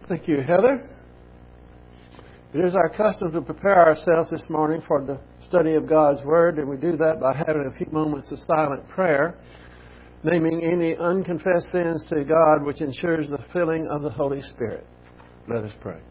Thank you, Heather. It is our custom to prepare ourselves this morning for the study of God's Word, and we do that by having a few moments of silent prayer, naming any unconfessed sins to God, which ensures the filling of the Holy Spirit. Let us pray.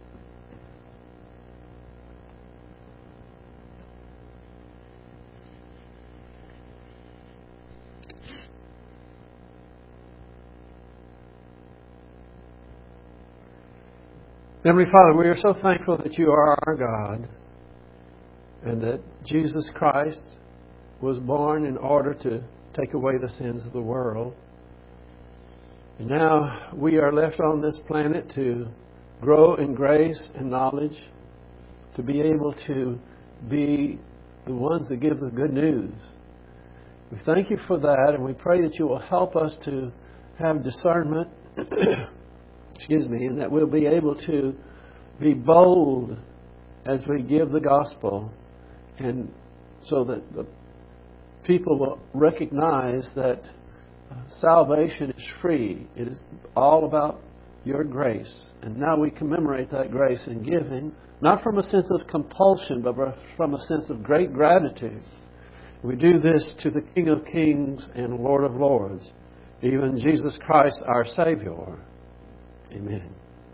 Heavenly Father, we are so thankful that you are our God and that Jesus Christ was born in order to take away the sins of the world. And now we are left on this planet to grow in grace and knowledge, to be able to be the ones that give the good news. We thank you for that, and we pray that you will help us to have discernment and that we'll be able to be bold as we give the gospel, and so that the people will recognize that salvation is free. It is all about your grace. And now we commemorate that grace in giving, not from a sense of compulsion, but from a sense of great gratitude. We do this to the King of Kings and Lord of Lords, even Jesus Christ our Savior. Amen.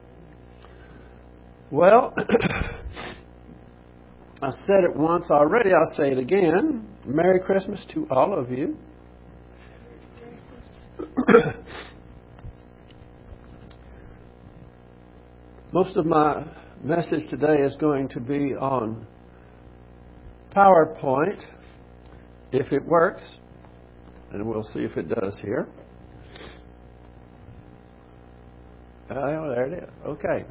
Well, I said it once already. I'll say it again. Merry Christmas to all of you. Most of my message today is going to be on PowerPoint, if it works, and we'll see if it does here. Oh, there it is. Okay.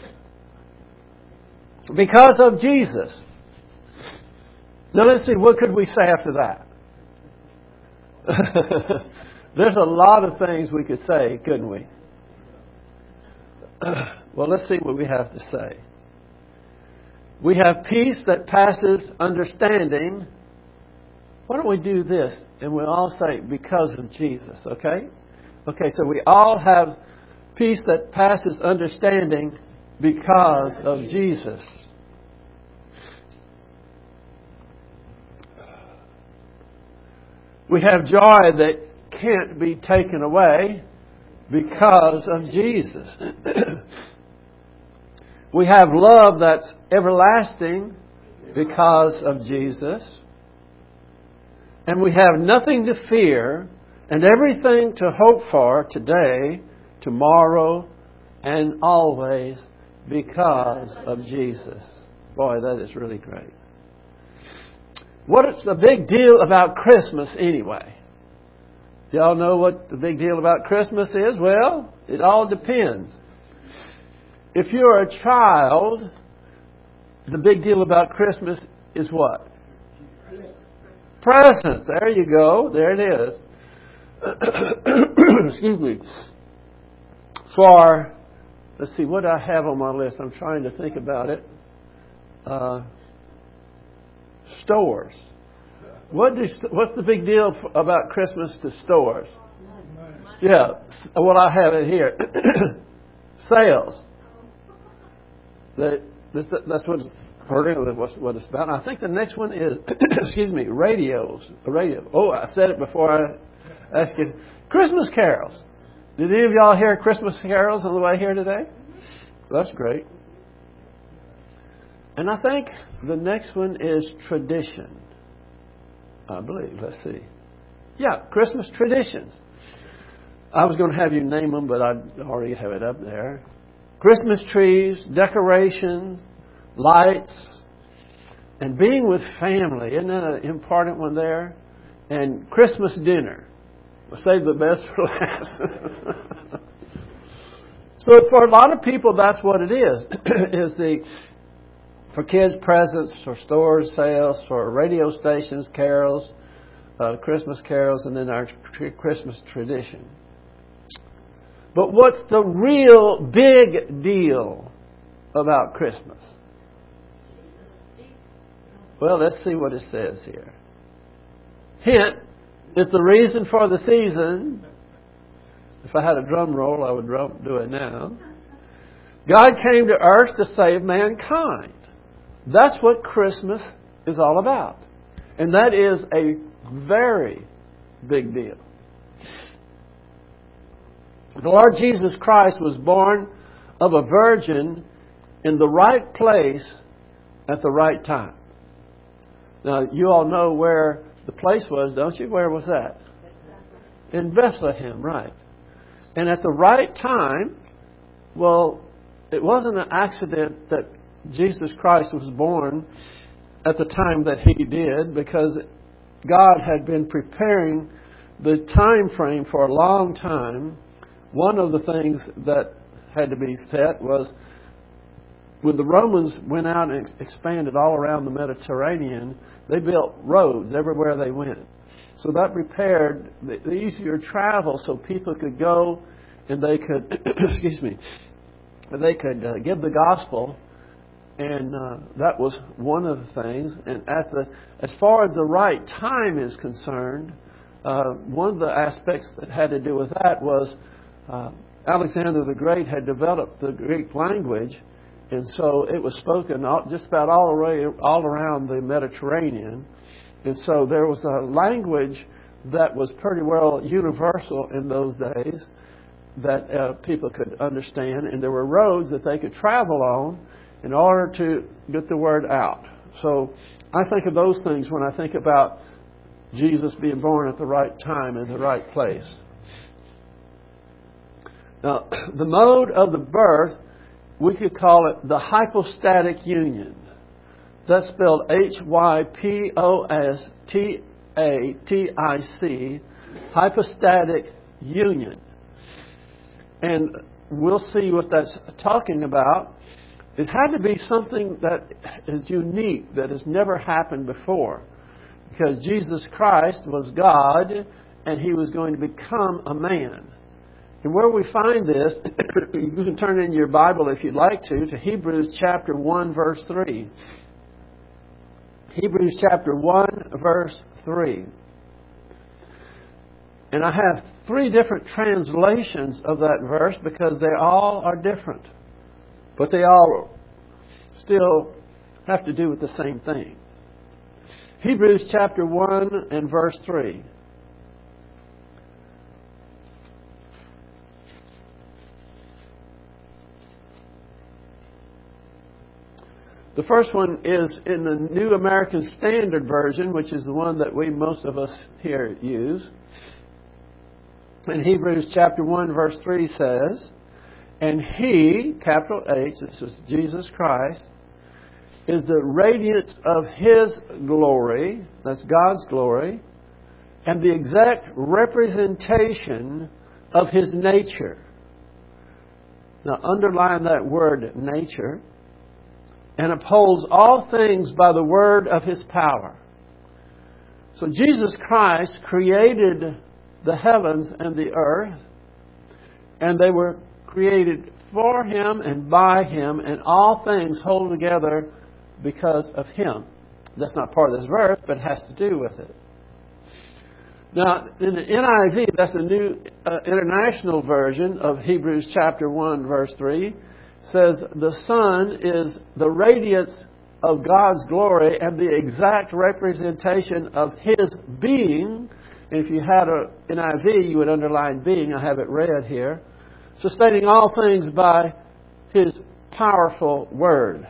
Because of Jesus. Now let's see, what could we say after that? There's a lot of things we could say, couldn't we? Well, let's see what we have to say. We have peace that passes understanding. Why don't we do this? And we'll all say, because of Jesus, okay? Okay, so we all have peace that passes understanding because of Jesus. We have joy that can't be taken away because of Jesus. We have love that's everlasting because of Jesus. And we have nothing to fear and everything to hope for today, tomorrow, and always because of Jesus. Boy, that is really great. What's the big deal about Christmas anyway? Do y'all know what the big deal about Christmas is? Well, it all depends. If you're a child, the big deal about Christmas is what? Presents. There you go. There it is. Excuse me. Let's see, what do I have on my list? I'm trying to think about it. Stores. What's the big deal about Christmas to stores? Yeah, well, I have it here. Sales. That's what it's about. And I think the next one is, radios. Radio. Oh, I said it before I asked you. Christmas carols. Did any of y'all hear Christmas carols on the way here today? That's great. And I think the next one is tradition. I believe. Let's see. Yeah, Christmas traditions. I was going to have you name them, but I already have it up there. Christmas trees, decorations, lights, and being with family. Isn't that an important one there? And Christmas dinner. We'll save the best for last. So for a lot of people, that's what it is. For kids, presents, for stores, sales, for radio stations, carols, Christmas carols, and then our Christmas tradition. But what's the real big deal about Christmas? Well, let's see what it says here. Hint is the reason for the season. If I had a drum roll, I would do it now. God came to earth to save mankind. That's what Christmas is all about. And that is a very big deal. The Lord Jesus Christ was born of a virgin in the right place at the right time. Now, you all know where the place was, don't you? Where was that? In Bethlehem, right. And at the right time, well, it wasn't an accident that Jesus Christ was born at the time that He did, because God had been preparing the time frame for a long time. One of the things that had to be set was when the Romans went out and expanded all around the Mediterranean, they built roads everywhere they went. So that prepared the easier travel so people could go and they could, excuse me, they could give the gospel. And that was one of the things. And as far as the right time is concerned, one of the aspects that had to do with that was Alexander the Great had developed the Greek language, and so it was spoken just about all around the Mediterranean. And so there was a language that was pretty well universal in those days that people could understand, and there were roads that they could travel on in order to get the word out. So I think of those things when I think about Jesus being born at the right time in the right place. Now, the mode of the birth, we could call it the hypostatic union. That's spelled Hypostatic, hypostatic union. And we'll see what that's talking about. It had to be something that is unique, that has never happened before. Because Jesus Christ was God, and He was going to become a man. And where we find this, you can turn in your Bible if you'd like to Hebrews chapter 1, verse 3. Hebrews chapter 1, verse 3. And I have 3 different translations of that verse because they all are different. But they all still have to do with the same thing. Hebrews chapter 1 and verse 3. The first one is in the New American Standard Version, which is the one that most of us here use. And Hebrews chapter 1 verse 3 says, "And He," capital H, this is Jesus Christ, "is the radiance of His glory," that's God's glory, "and the exact representation of His nature." Now underline that word, nature. "And upholds all things by the word of His power." So Jesus Christ created the heavens and the earth, and they were created for Him and by Him, and all things hold together because of Him. That's not part of this verse, but it has to do with it. Now, in the NIV, that's the New International Version of Hebrews chapter 1, verse 3, says the Son is the radiance of God's glory and the exact representation of His being. And if you had an NIV, you would underline being. I have it read here. Sustaining all things by His powerful word.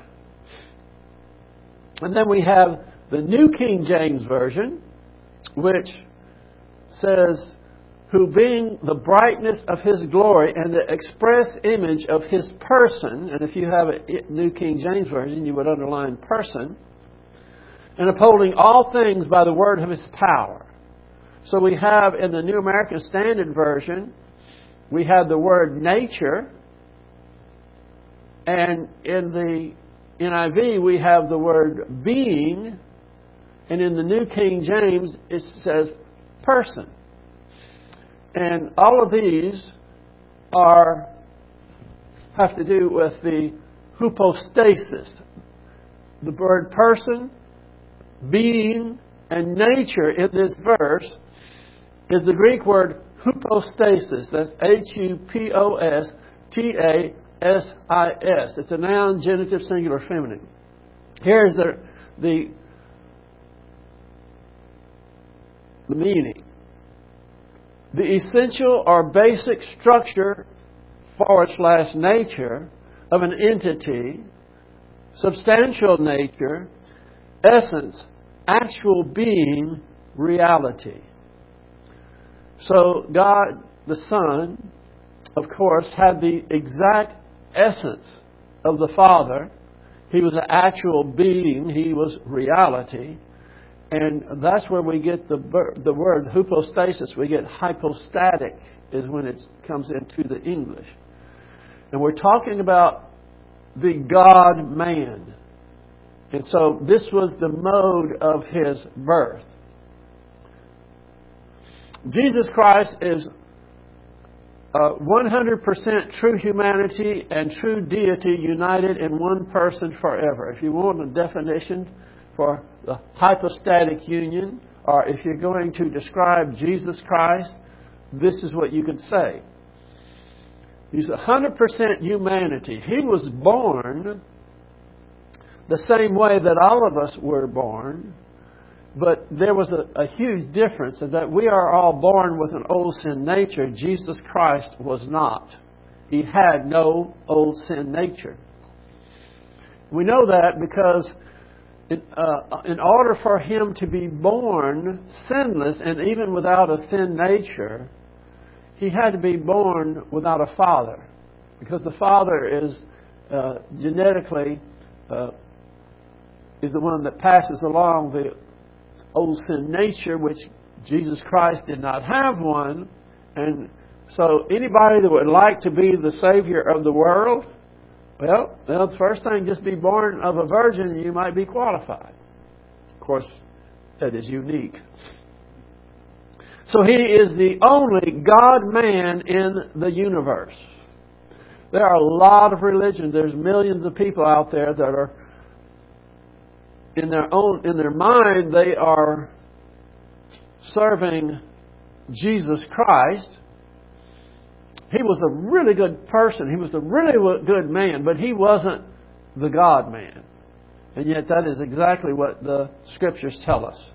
And then we have the New King James Version, which says, "Who being the brightness of His glory and the express image of His person," and if you have a New King James Version, you would underline person, "and upholding all things by the word of His power." So we have in the New American Standard Version, we have the word nature, and in the NIV we have the word being, and in the New King James it says person. And all of these have to do with the hypostasis. The word person, being, and nature in this verse is the Greek word hypostasis. That's Hypostasis. S-I-S. It's a noun, genitive, singular, feminine. Here's the meaning. The essential or basic structure / nature of an entity, substantial nature, essence, actual being, reality. So God, the Son, of course, had the exact essence of the Father. He was an actual being. He was reality. And that's where we get the word hypostasis. We get hypostatic is when it comes into the English. And we're talking about the God-man. And so this was the mode of His birth. Jesus Christ is 100% true humanity and true deity united in one person forever. If you want a definition for the hypostatic union, or if you're going to describe Jesus Christ, this is what you can say. He's 100% humanity. He was born the same way that all of us were born, but there was a huge difference in that we are all born with an old sin nature. Jesus Christ was not. He had no old sin nature. We know that because in order for Him to be born sinless and even without a sin nature, He had to be born without a father, because the father is genetically is the one that passes along the old sin nature, which Jesus Christ did not have one. And so anybody that would like to be the Savior of the world, well, the first thing, just be born of a virgin and you might be qualified. Of course, that is unique. So He is the only God-man in the universe. There are a lot of religions. There's millions of people out there that are in their mind, they are serving Jesus Christ. He was a really good person. He was a really good man, but He wasn't the God-man. And yet that is exactly what the Scriptures tell us.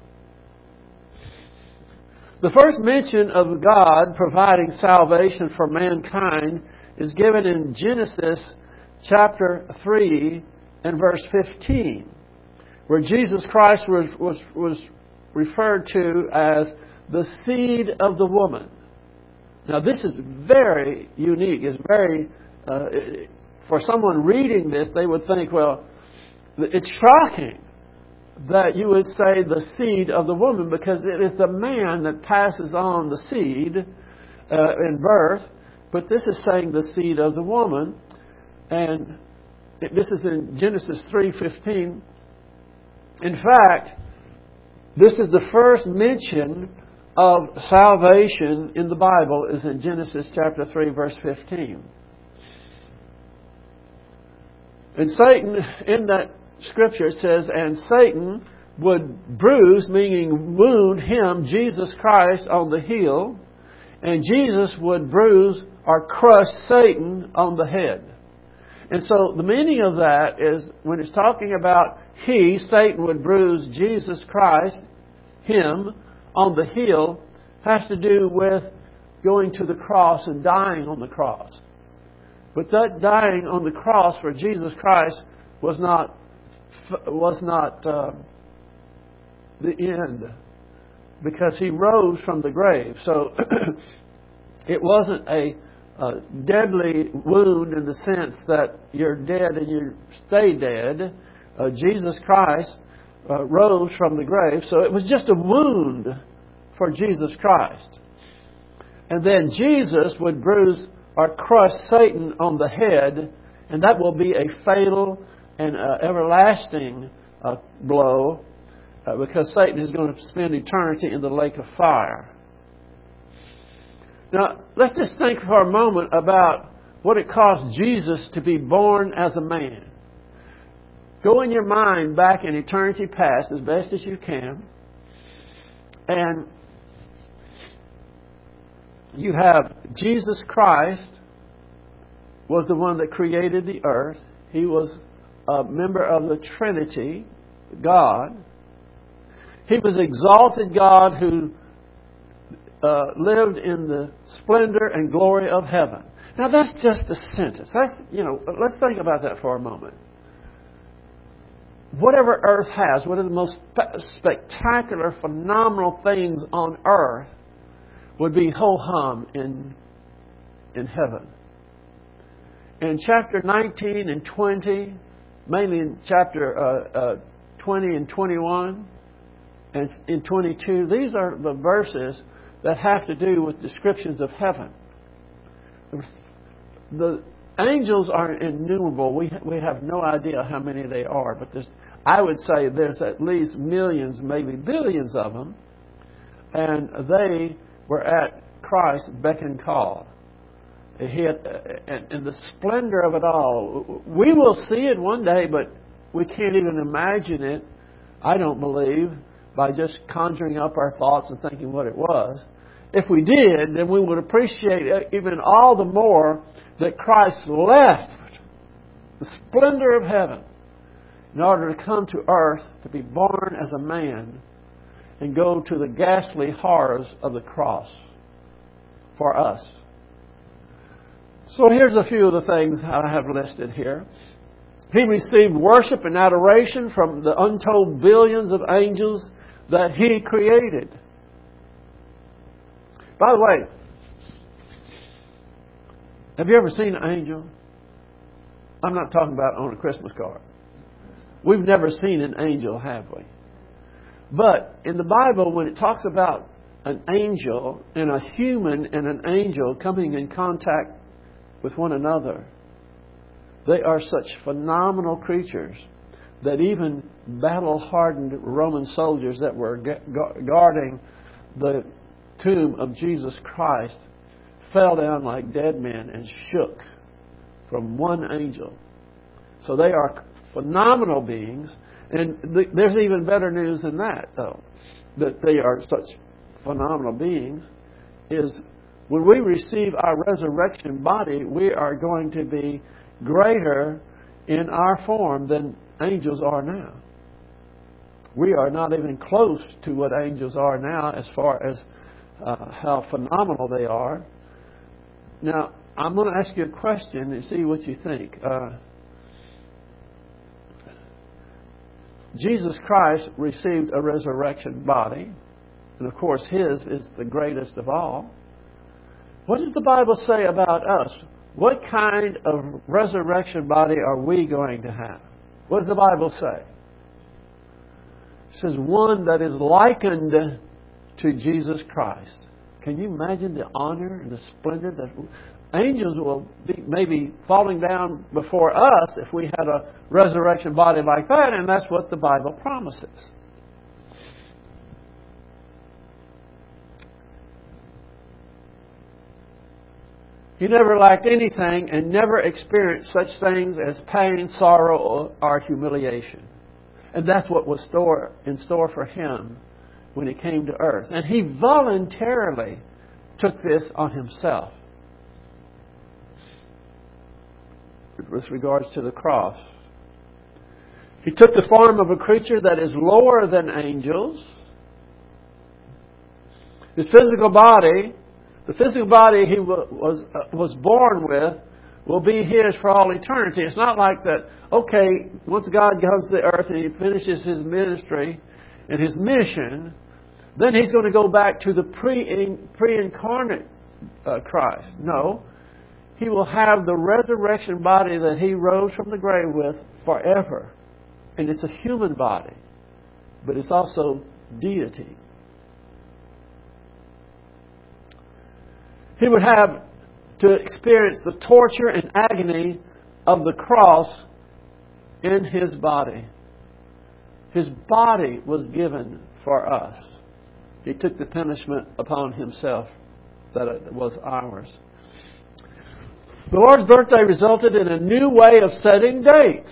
The first mention of God providing salvation for mankind is given in Genesis chapter 3 and verse 15, where Jesus Christ was referred to as the seed of the woman. Now, this is very unique. It's very, for someone reading this, they would think, well, it's shocking that you would say the seed of the woman, because it is the man that passes on the seed in birth. But this is saying the seed of the woman. And this is in Genesis 3:15. In fact, this is the first mention of salvation in the Bible, is in Genesis chapter 3, verse 15. And Satan, in that scripture, it says, and Satan would bruise, meaning wound Him, Jesus Christ, on the heel, and Jesus would bruise or crush Satan on the head. And so the meaning of that is, when it's talking about Satan would bruise Jesus Christ, Him, on the heel, has to do with going to the cross and dying on the cross. But that dying on the cross for Jesus Christ was not the end, because He rose from the grave. So it wasn't a deadly wound in the sense that you're dead and you stay dead. Jesus Christ rose from the grave, so it was just a wound for Jesus Christ. And then Jesus would bruise or crush Satan on the head, and that will be a fatal and everlasting blow, because Satan is going to spend eternity in the lake of fire. Now, let's just think for a moment about what it cost Jesus to be born as a man. Go in your mind back in eternity past as best as you can, and you have Jesus Christ was the one that created the earth. He was a member of the Trinity, God. He was exalted God who lived in the splendor and glory of heaven. Now that's just a sentence. Let's think about that for a moment. Whatever earth has, what are the most spectacular, phenomenal things on earth would be ho-hum in heaven. In chapter 19 and 20, mainly in chapter 20 and 21, and in 22, these are the verses that have to do with descriptions of heaven. The angels are innumerable. We have no idea how many they are, but I would say there's at least millions, maybe billions of them, and they were at Christ's beck and call. And the splendor of it all. We will see it one day, but we can't even imagine it, I don't believe, by just conjuring up our thoughts and thinking what it was. If we did, then we would appreciate it even all the more that Christ left the splendor of heaven in order to come to earth to be born as a man and go to the ghastly horrors of the cross for us. So here's a few of the things I have listed here. He received worship and adoration from the untold billions of angels that He created. By the way, have you ever seen an angel? I'm not talking about on a Christmas card. We've never seen an angel, have we? But in the Bible, when it talks about an angel and a human and an angel coming in contact with one another, they are such phenomenal creatures that even battle-hardened Roman soldiers that were guarding the tomb of Jesus Christ fell down like dead men and shook from one angel. So they are phenomenal beings. And there's even better news than that, though, that they are such phenomenal beings, is when we receive our resurrection body, we are going to be greater in our form than angels are now. We are not even close to what angels are now as far as how phenomenal they are. Now, I'm going to ask you a question and see what you think. Jesus Christ received a resurrection body, and of course His is the greatest of all. What does the Bible say about us? What kind of resurrection body are we going to have? What does the Bible say? It says one that is likened to Jesus Christ. Can you imagine the honor and the splendor that angels will be maybe falling down before us if we had a resurrection body like that? And that's what the Bible promises. He never lacked anything and never experienced such things as pain, sorrow, or humiliation. And that's what was in store for Him when He came to earth. And He voluntarily took this on Himself with regards to the cross. He took the form of a creature that is lower than angels. His physical body, the physical body He was born with, will be His for all eternity. It's not like that, okay, once God comes to the earth and He finishes His ministry and His mission, then He's going to go back to the pre-incarnate Christ. No. He will have the resurrection body that He rose from the grave with forever. And it's a human body, but it's also deity. He would have to experience the torture and agony of the cross in His body. His body was given for us. He took the punishment upon Himself that it was ours. The Lord's birthday resulted in a new way of setting dates.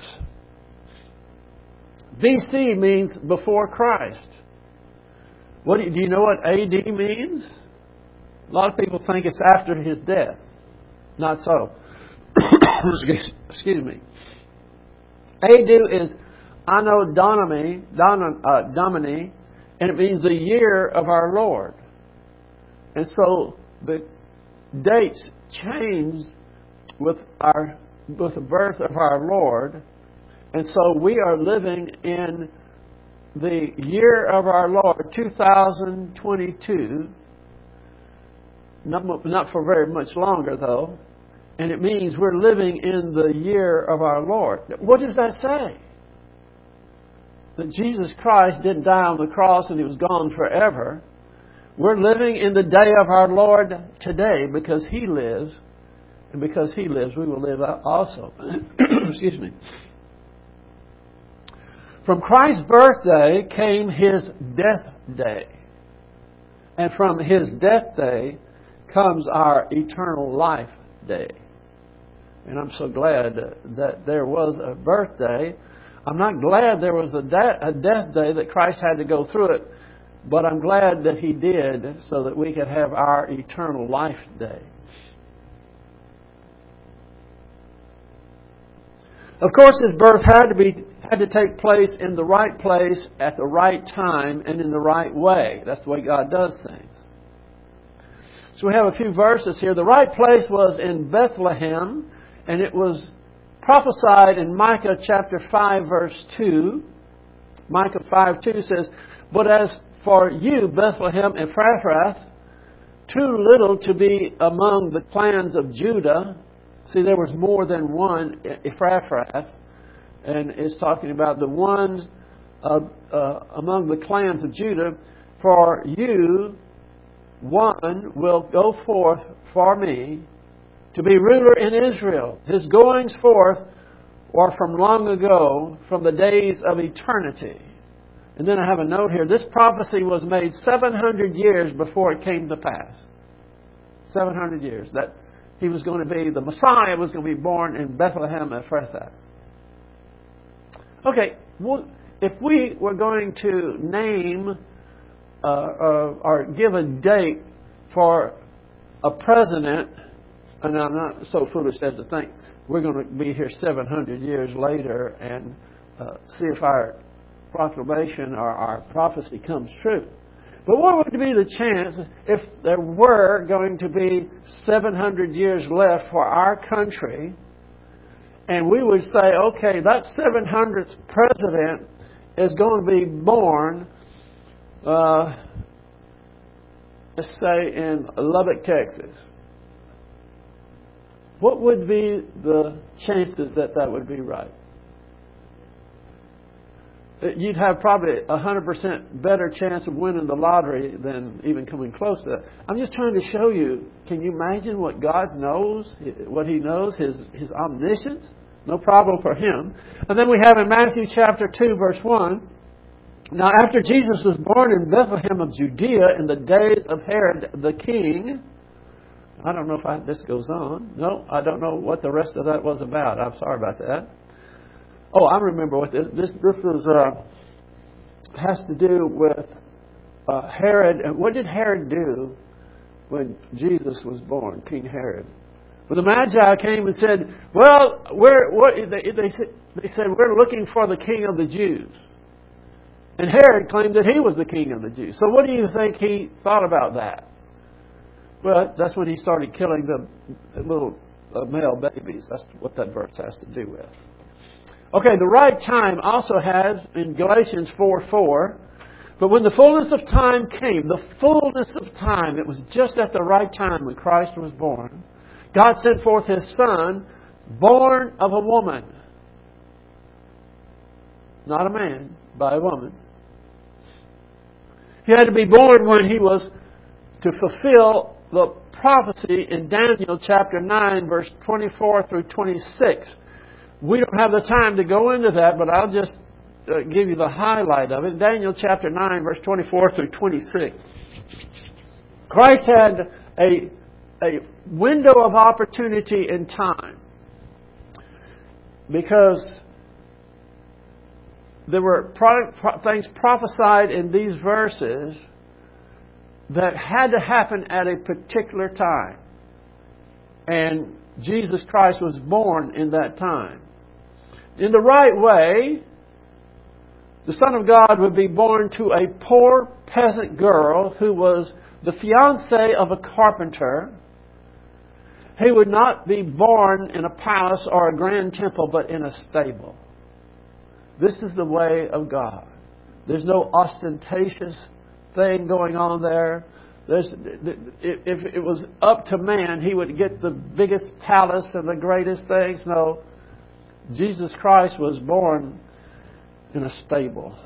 BC means before Christ. Do you know what AD means? A lot of people think it's after His death. Not so. Excuse me. Adu is Anno Domini, and it means the year of our Lord. And so the dates change with the birth of our Lord. And so we are living in the year of our Lord, 2022. Not for very much longer, though. And it means we're living in the year of our Lord. What does that say? That Jesus Christ didn't die on the cross and He was gone forever. We're living in the day of our Lord today because He lives. And because He lives, we will live also. Excuse me. From Christ's birthday came His death day. And from His death day comes our eternal life day. And I'm so glad that there was a birthday. I'm not glad there was a death day that Christ had to go through it, but I'm glad that He did so that we could have our eternal life day. Of course, His birth had to take place in the right place at the right time and in the right way. That's the way God does things. So we have a few verses here. The right place was in Bethlehem, and it was prophesied in Micah chapter 5, verse 2. Micah 5:2 says, "But as for you, Bethlehem Ephrathah, too little to be among the clans of Judah." See, there was more than one Ephrathah, and it's talking about the ones among the clans of Judah. "For you, one will go forth for me to be ruler in Israel. His goings forth were from long ago, from the days of eternity." And then I have a note here. This prophecy was made 700 years before it came to pass. 700 years. That He was going to be, the Messiah was going to be born in Bethlehem Ephrathah. Okay, well, if we were going to name or give a date for a president, and I'm not so foolish as to think we're going to be here 700 years later and see if our proclamation or our prophecy comes true. But what would be the chance if there were going to be 700 years left for our country, and we would say, okay, that 700th president is going to be born, let's say in Lubbock, Texas. What would be the chances that that would be right? You'd have probably 100% better chance of winning the lottery than even coming close to that. I'm just trying to show you, can you imagine what God knows, what He knows, His omniscience? No problem for Him. And then we have in Matthew chapter 2, verse 1, "Now after Jesus was born in Bethlehem of Judea in the days of Herod the king," I don't know if this goes on. No, I don't know what the rest of that was about. I'm sorry about that. Oh, I remember what this was. Has to do with Herod. And what did Herod do when Jesus was born? King Herod. Well, the Magi came and said, "Well, they said we're looking for the King of the Jews." And Herod claimed that he was the King of the Jews. So, what do you think he thought about that? Well, that's when he started killing the little male babies. That's what that verse has to do with. Okay, the right time also has in Galatians 4:4, "But when the fullness of time came," the fullness of time, it was just at the right time when Christ was born, "God sent forth His Son, born of a woman." Not a man, by a woman. He had to be born when He was to fulfill the prophecy in Daniel chapter 9, verse 24 through 26. We don't have the time to go into that, but I'll just give you the highlight of it. Daniel chapter 9, verse 24 through 26. Christ had a window of opportunity in time because there were things prophesied in these verses that had to happen at a particular time. And Jesus Christ was born in that time. In the right way, the Son of God would be born to a poor peasant girl who was the fiancée of a carpenter. He would not be born in a palace or a grand temple, but in a stable. This is the way of God. There's no ostentatious thing going on there. If it was up to man, he would get the biggest palace and the greatest things. No, Jesus Christ was born in a stable.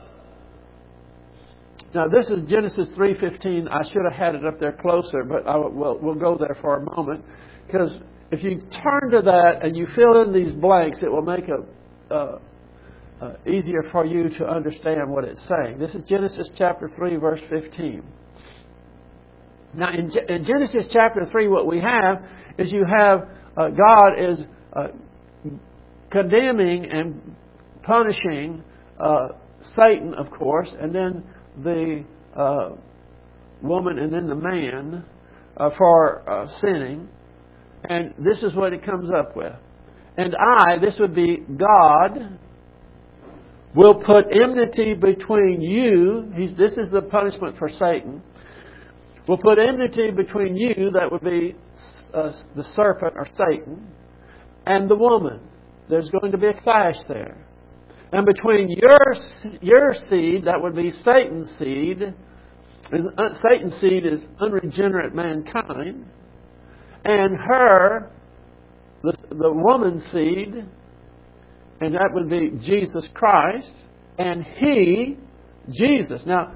Now, this is Genesis 3:15. I should have had it up there closer, but we'll go there for a moment. Because if you turn to that and you fill in these blanks, it will make it easier for you to understand what it's saying. This is Genesis chapter 3, verse 15. Now, in Genesis chapter 3, what we have is you have God is condemning and punishing Satan, of course, and then the woman and then the man for sinning. And this is what it comes up with. And this would be God, will put enmity between you. This is the punishment for Satan. Will put enmity between you, that would be the serpent or Satan, and the woman. There's going to be a clash there. And between your seed, that would be Satan's seed. Satan's seed is unregenerate mankind. And her, the woman's seed, and that would be Jesus Christ. And he, Jesus. Now,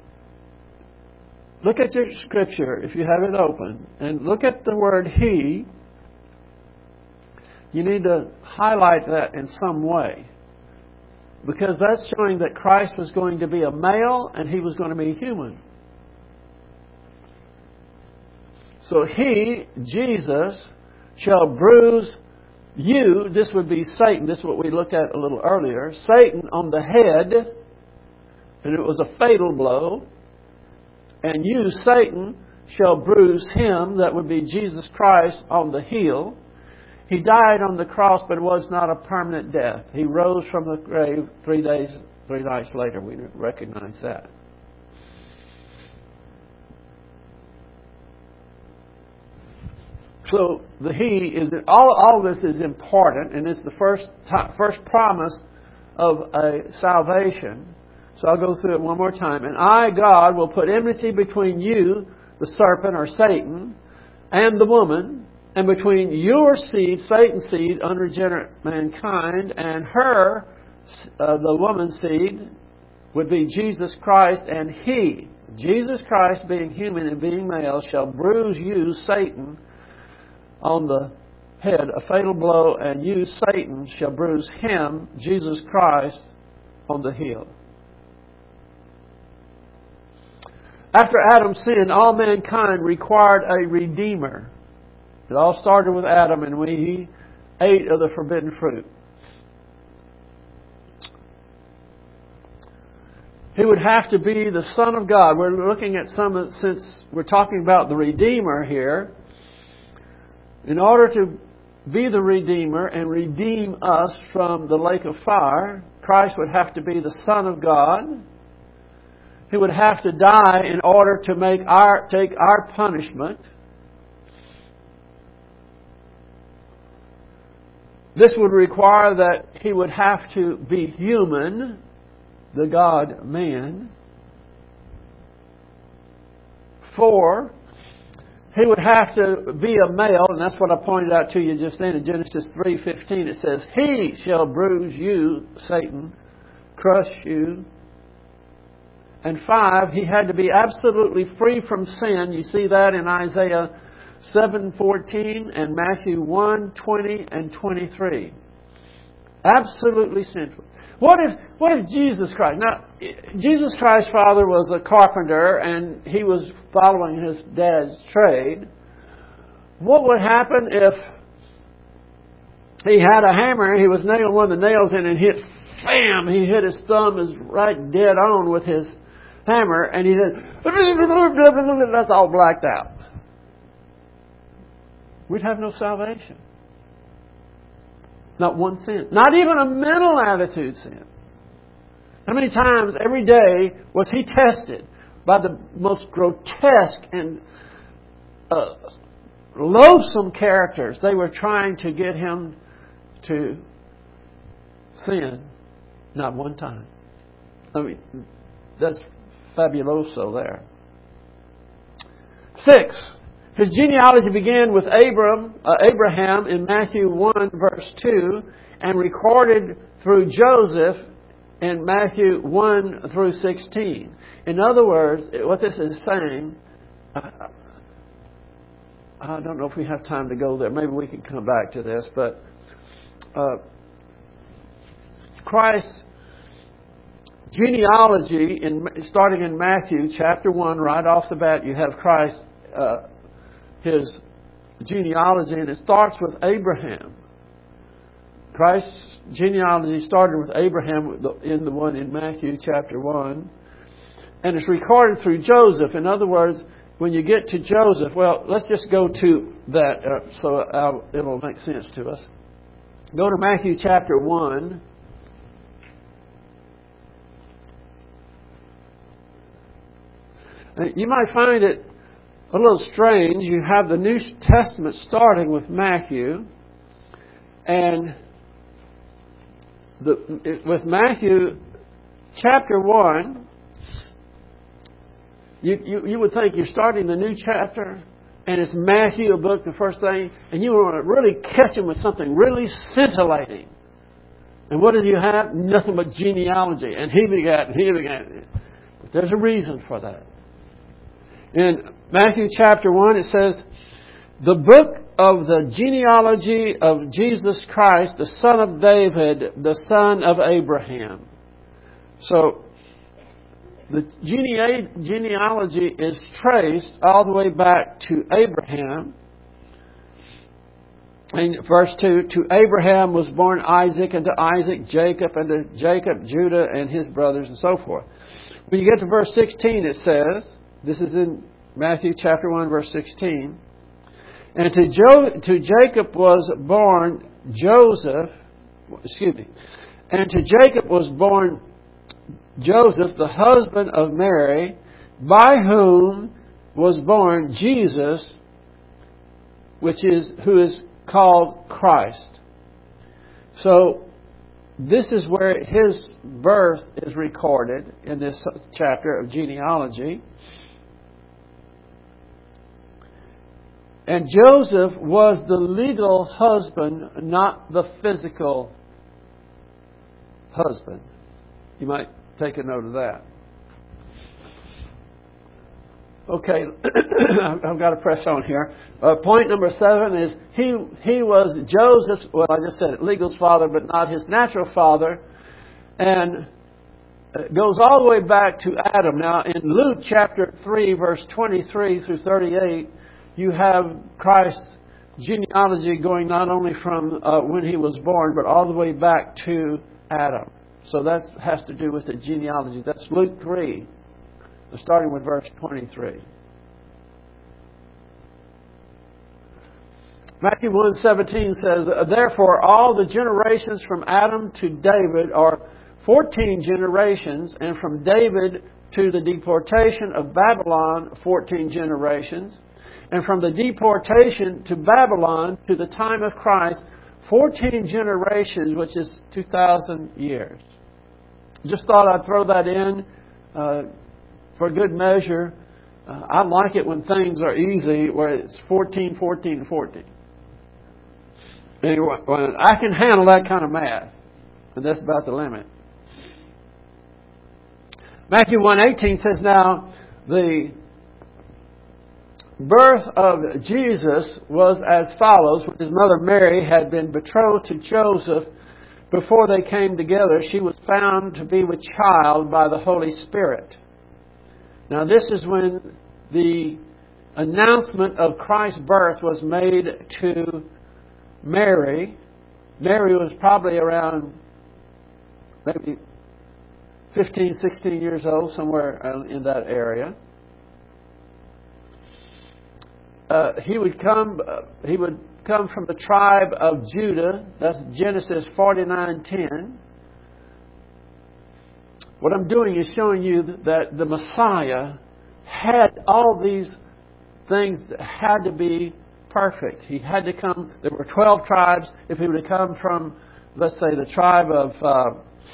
look at your scripture, if you have it open, and look at the word he. You need to highlight that in some way. Because that's showing that Christ was going to be a male and he was going to be human. So he, Jesus, shall bruise you. This would be Satan. This is what we looked at a little earlier. Satan on the head. And it was a fatal blow. And you, Satan, shall bruise him. That would be Jesus Christ on the heel. He died on the cross, but it was not a permanent death. He rose from the grave 3 nights later. We recognize that. So the he is all this is important, and it's the first promise of a salvation. So I'll go through it one more time. And I, God, will put enmity between you, the serpent or Satan, and the woman, and between your seed, Satan's seed, unregenerate mankind, and her, the woman's seed, would be Jesus Christ, and he, Jesus Christ, being human and being male, shall bruise you, Satan, on the head, a fatal blow, and you, Satan, shall bruise him, Jesus Christ, on the heel. After Adam sinned, all mankind required a redeemer. It all started with Adam, and he ate of the forbidden fruit. He would have to be the Son of God. We're looking at since we're talking about the Redeemer here. In order to be the Redeemer and redeem us from the lake of fire, Christ would have to be the Son of God. He would have to die in order to take our punishment. This would require that He would have to be human, the God-man. 4, He would have to be a male, and that's what I pointed out to you just then in Genesis 3:15. It says, He shall bruise you, Satan, crush you. And 5, He had to be absolutely free from sin. You see that in Isaiah 7:14 and Matthew 1:20 and 23. Absolutely sinful. What if Jesus Christ... Now, Jesus Christ's father was a carpenter and he was following his dad's trade. What would happen if he had a hammer, he was nailing one of the nails in and he hit his thumb is right dead on with his hammer, and he said, that's all blacked out. We'd have no salvation. Not one sin. Not even a mental attitude sin. How many times every day was he tested by the most grotesque and loathsome characters? They were trying to get him to sin. Not one time. I mean, that's fabuloso there. 6. His genealogy began with Abraham in Matthew 1 verse 2 and recorded through Joseph in Matthew 1 through 16. In other words, what this is saying, I don't know if we have time to go there. Maybe we can come back to this, but Christ's genealogy, starting in Matthew chapter 1, right off the bat, you have Christ, his genealogy, and it starts with Abraham. Christ's genealogy started with Abraham in the one in Matthew chapter 1, and it's recorded through Joseph. In other words, when you get to Joseph, well, let's just go to that so it'll make sense to us. Go to Matthew chapter 1. You might find it a little strange. You have the New Testament starting with Matthew, and with Matthew chapter 1, you would think you're starting the new chapter, and it's Matthew, a book, the first thing, and you want to really catch him with something really scintillating. And what did you have? Nothing but genealogy. And he begat, and he begat. But there's a reason for that. In Matthew chapter 1, it says, the book of the genealogy of Jesus Christ, the son of David, the son of Abraham. So, the genealogy is traced all the way back to Abraham. In verse 2, to Abraham was born Isaac, and to Isaac Jacob, and to Jacob Judah and his brothers, and so forth. When you get to verse 16, it says, this is in Matthew chapter 1, verse 16, and to Jacob was born Joseph, and to Jacob was born Joseph, the husband of Mary, by whom was born Jesus, who is called Christ. So, this is where his birth is recorded in this chapter of genealogy. And Joseph was the legal husband, not the physical husband. You might take a note of that. Okay, I've got to press on here. Point number 7 is he was Joseph's, well, I just said it, legal father, but not his natural father. And it goes all the way back to Adam. Now, in Luke chapter 3, verse 23 through 38, you have Christ's genealogy going not only from when he was born, but all the way back to Adam. So that has to do with the genealogy. That's Luke 3, starting with verse 23. Matthew 1:17 says, therefore all the generations from Adam to David are 14 generations, and from David to the deportation of Babylon, 14 generations, and from the deportation to Babylon to the time of Christ, 14 generations, which is 2,000 years. Just thought I'd throw that in for good measure. I like it when things are easy, where it's 14, 14, 14. Anyway, I can handle that kind of math, and that's about the limit. Matthew 1:18 says, now the birth of Jesus was as follows. When his mother Mary had been betrothed to Joseph, before they came together, she was found to be with child by the Holy Spirit. Now this is when the announcement of Christ's birth was made to Mary. Mary was probably around maybe 15, 16 years old, somewhere in that area. He would come come from the tribe of Judah. That's Genesis 49:10. What I'm doing is showing you that the Messiah had all these things that had to be perfect. He had to come. There were 12 tribes. If he would have come from, let's say, the tribe of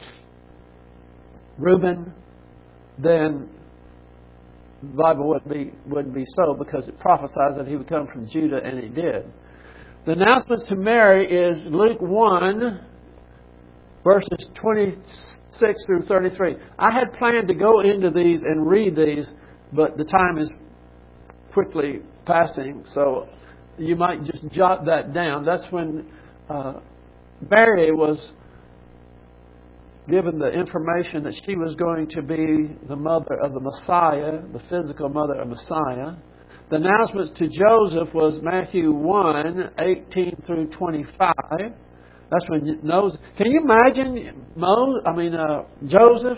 Reuben, then the Bible wouldn't be so, because it prophesies that he would come from Judah, and he did. The announcements to Mary is Luke 1, verses 26 through 33. I had planned to go into these and read these, but the time is quickly passing, so you might just jot that down. That's when Mary was given the information that she was going to be the mother of the Messiah, the physical mother of Messiah. The announcements to Joseph was Matthew 1, 18 through 25. That's when knows. Can you imagine Joseph?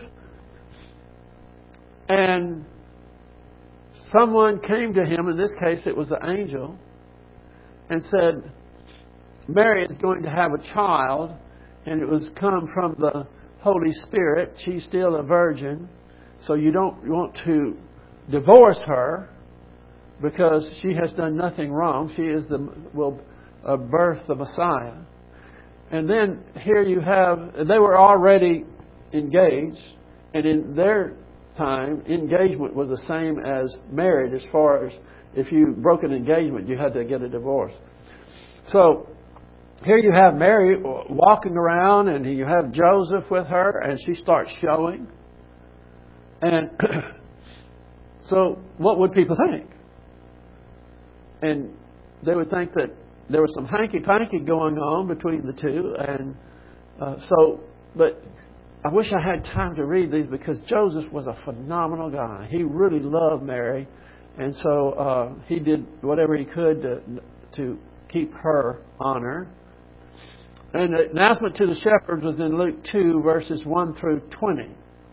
And someone came to him, in this case it was the angel, and said, Mary is going to have a child, and it was come from the Holy Spirit. She's still a virgin, so you don't want to divorce her, because she has done nothing wrong. She will birth the Messiah. And then here you have, they were already engaged, and in their time, engagement was the same as married, as far as if you broke an engagement, you had to get a divorce. So here you have Mary walking around, and you have Joseph with her, and she starts showing. And so what would people think? And they would think that there was some hanky-panky going on between the two. And but I wish I had time to read these, because Joseph was a phenomenal guy. He really loved Mary. And so he did whatever he could to keep her honor. And the announcement to the shepherds was in Luke 2, verses 1 through 20.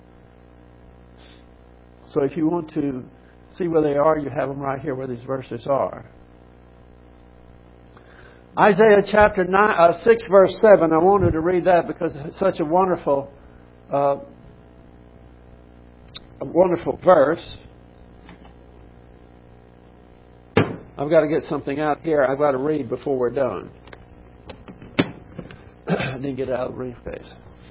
So if you want to see where they are, you have them right here where these verses are. Isaiah chapter 6, verse 7. I wanted to read that because it's such a wonderful verse. I've got to get something out here. I've got to read before we're done. I didn't get it out of the briefcase.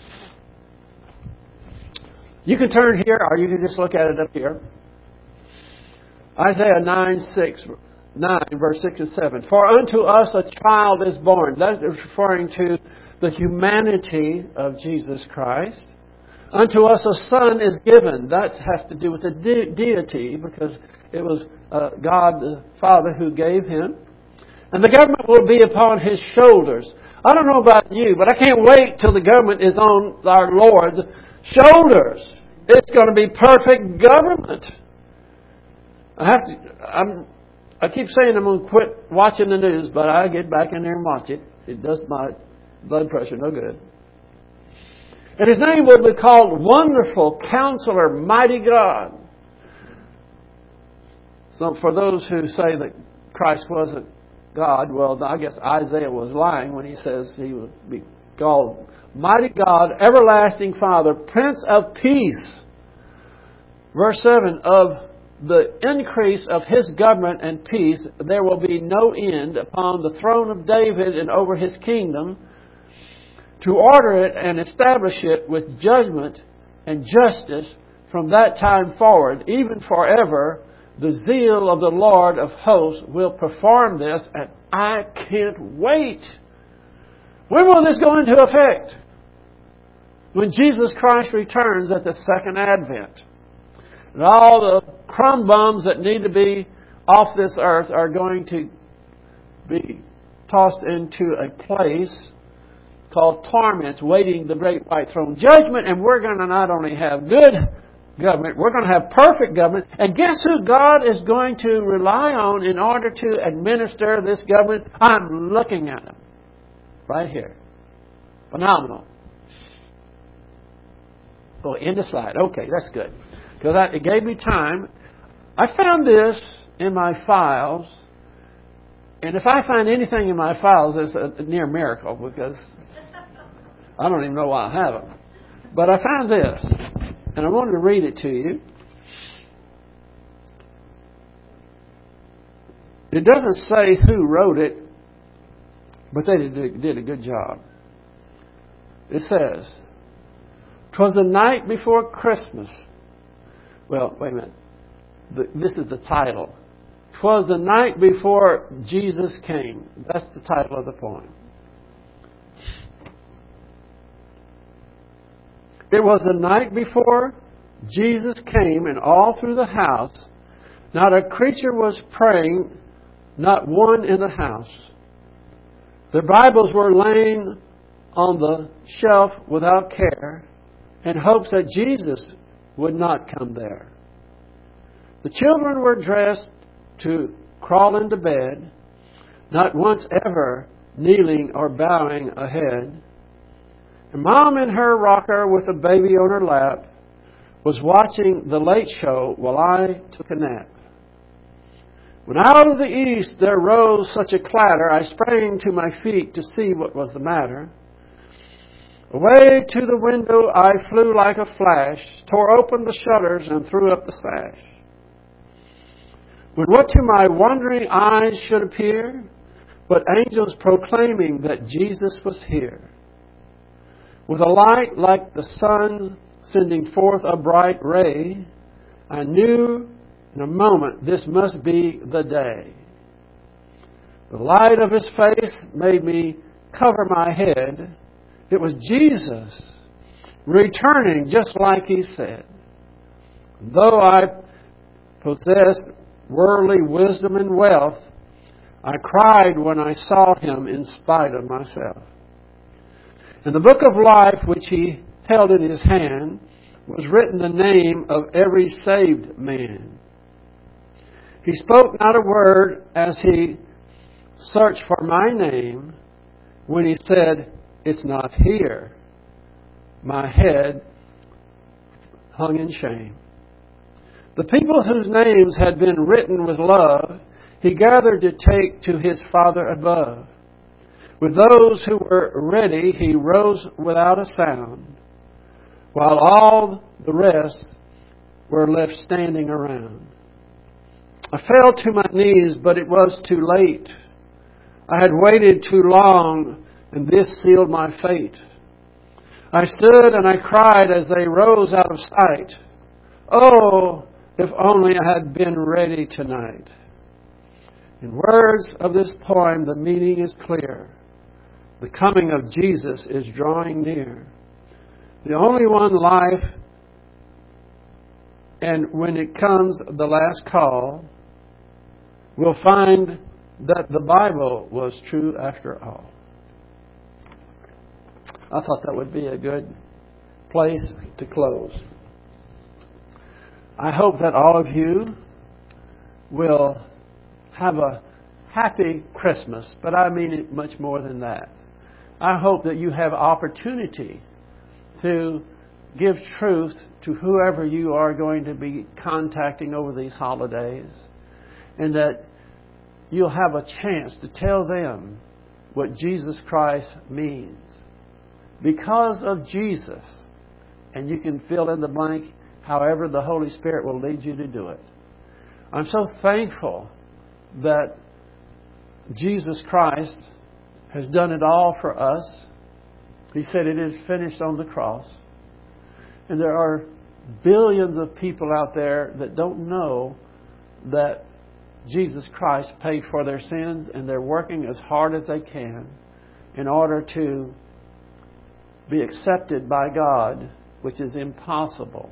You can turn here, or you can just look at it up here. Isaiah 9, verse 6 and 7. For unto us a child is born. That is referring to the humanity of Jesus Christ. Unto us a son is given. That has to do with the deity, because it was God the Father who gave him. And the government will be upon his shoulders. I don't know about you, but I can't wait till the government is on our Lord's shoulders. It's going to be perfect government. I keep saying I'm going to quit watching the news, but I get back in there and watch it. It does my blood pressure no good. And his name will be called Wonderful Counselor, Mighty God. So for those who say that Christ wasn't God, well, I guess Isaiah was lying when he says he would be called Mighty God, Everlasting Father, Prince of Peace. Verse 7, of the increase of his government and peace, there will be no end upon the throne of David and over his kingdom, to order it and establish it with judgment and justice from that time forward, even forever. The zeal of the Lord of hosts will perform this, and I can't wait. When will this go into effect? When Jesus Christ returns at the second advent. And all the crumb bums that need to be off this earth are going to be tossed into a place called torments, waiting the great white throne judgment. And we're going to not only have good government, we're going to have perfect government. And guess who God is going to rely on in order to administer this government? I'm looking at him right here. Phenomenal. Oh, end of slide. Okay, that's good. Because it gave me time. I found this in my files, And if I find anything in my files, it's a near miracle, because I don't even know why I have them. But I found this, and I wanted to read it to you. It doesn't say who wrote it, but they did a good job. It says, "'Twas the night before Christmas." Well, wait a minute. This is the title. "'Twas the night before Jesus came." That's the title of the poem. "It was the night before Jesus came, and all through the house, not a creature was praying, not one in the house. Their Bibles were laying on the shelf without care, in hopes that Jesus would not come there. The children were dressed to crawl into bed, not once ever kneeling or bowing a head. And Mom in her rocker with a baby on her lap was watching the late show while I took a nap. When out of the east there rose such a clatter, I sprang to my feet to see what was the matter. Away to the window I flew like a flash, tore open the shutters and threw up the sash. When what to my wondering eyes should appear, but angels proclaiming that Jesus was here. With a light like the sun sending forth a bright ray, I knew in a moment this must be the day. The light of His face made me cover my head. It was Jesus returning just like He said. Though I possessed worldly wisdom and wealth, I cried when I saw Him in spite of myself. In the book of life which He held in His hand was written the name of every saved man. He spoke not a word as He searched for my name when He said, "It's not here." My head hung in shame. The people whose names had been written with love, He gathered to take to His Father above. With those who were ready, He rose without a sound, while all the rest were left standing around. I fell to my knees, but it was too late. I had waited too long, and this sealed my fate. I stood and I cried as they rose out of sight. Oh, if only I had been ready tonight. In words of this poem, the meaning is clear. The coming of Jesus is drawing near. The only one life, and when it comes the last call, we'll find that the Bible was true after all. I thought that would be a good place to close. I hope that all of you will have a happy Christmas, but I mean it much more than that. I hope that you have opportunity to give truth to whoever you are going to be contacting over these holidays, and that you'll have a chance to tell them what Jesus Christ means. Because of Jesus, and you can fill in the blank however the Holy Spirit will lead you to do it. I'm so thankful that Jesus Christ has done it all for us. He said it is finished on the cross. And there are billions of people out there that don't know that Jesus Christ paid for their sins, and they're working as hard as they can in order to be accepted by God, which is impossible.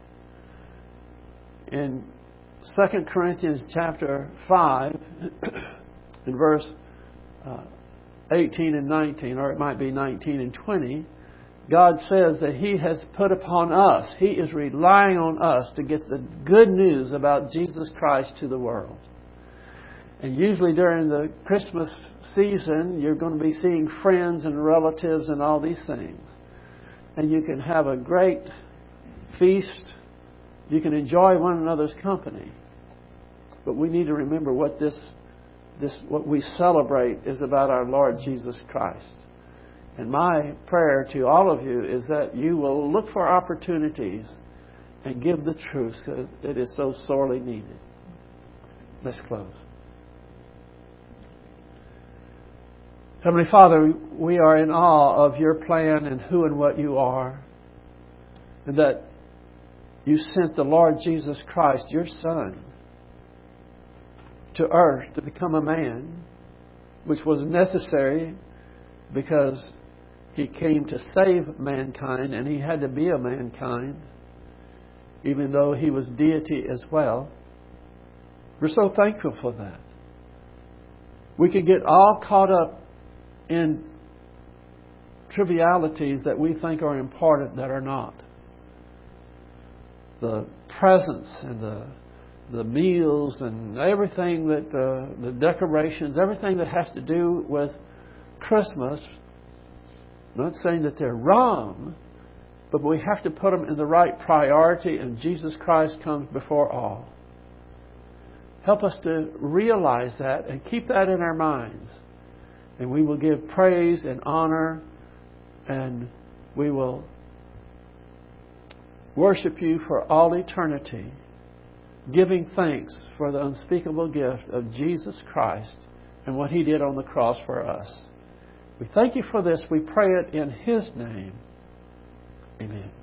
In 2 Corinthians chapter 5, in verse 18 and 19, or it might be 19 and 20, God says that He has put upon us, He is relying on us to get the good news about Jesus Christ to the world. And usually during the Christmas season, you're going to be seeing friends and relatives and all these things. And you can have a great feast. You can enjoy one another's company. But we need to remember what this what we celebrate is about our Lord Jesus Christ. And my prayer to all of you is that you will look for opportunities and give the truth, because it is so sorely needed. Let's close. Heavenly Father, we are in awe of your plan and who and what you are, and that you sent the Lord Jesus Christ, your Son, to earth to become a man, which was necessary because He came to save mankind, and He had to be a mankind, even though He was deity as well. We're so thankful for that. We could get all caught up in trivialities that we think are important that are not. The presents and the meals and everything that the decorations, everything that has to do with Christmas. I'm not saying that they're wrong, but we have to put them in the right priority, and Jesus Christ comes before all. Help us to realize that and keep that in our minds. And we will give praise and honor, and we will worship you for all eternity, giving thanks for the unspeakable gift of Jesus Christ and what He did on the cross for us. We thank you for this. We pray it in His name. Amen.